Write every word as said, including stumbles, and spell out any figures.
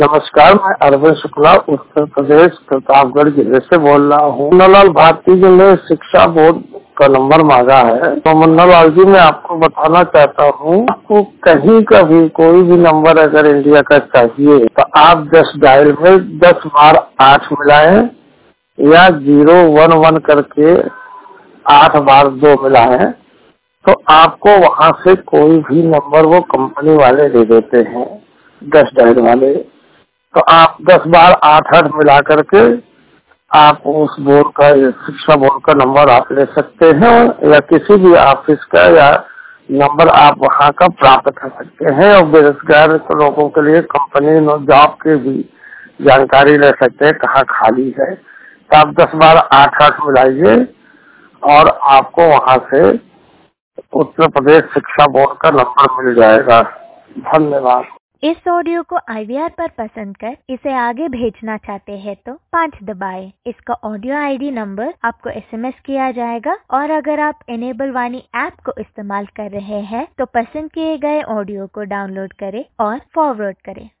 नमस्कार, मैं अरविंद शुक्ला उत्तर प्रदेश प्रतापगढ़ जिले से बोल रहा हूँ। मुन्नालाल भारती जी ने शिक्षा बोर्ड का नंबर मांगा है, तो मुन्नालाल जी मैं आपको बताना चाहता हूँ, आपको कहीं का भी कोई भी नंबर अगर इंडिया का चाहिए तो आप दस डायल में दस बार आठ मिलाएं या जीरो वन वन करके आठ बार दो मिलाएं, तो आपको वहाँ से कोई भी नंबर वो कंपनी वाले दे देते हैं दस डायल वाले। तो आप दस बार आठ आठ मिला करके आप उस बोर्ड का शिक्षा बोर्ड का नंबर आप ले सकते हैं या किसी भी ऑफिस का या नंबर आप वहाँ का प्राप्त कर सकते हैं। और बेरोजगार लोगों के लिए कंपनी जॉब की भी जानकारी ले सकते हैं कहाँ खाली है। तो आप दस बार आठ आठ मिलाइए और आपको वहाँ से उत्तर प्रदेश शिक्षा बोर्ड का नंबर मिल जाएगा। धन्यवाद। इस ऑडियो को आई वी आर पर पसंद कर इसे आगे भेजना चाहते हैं तो पाँच दबाएं। इसका ऑडियो आई डी नंबर आपको एस एम एस किया जाएगा और अगर आप इनेबल वाणी ऐप को इस्तेमाल कर रहे हैं तो पसंद किए गए ऑडियो को डाउनलोड करें और फॉरवर्ड करें।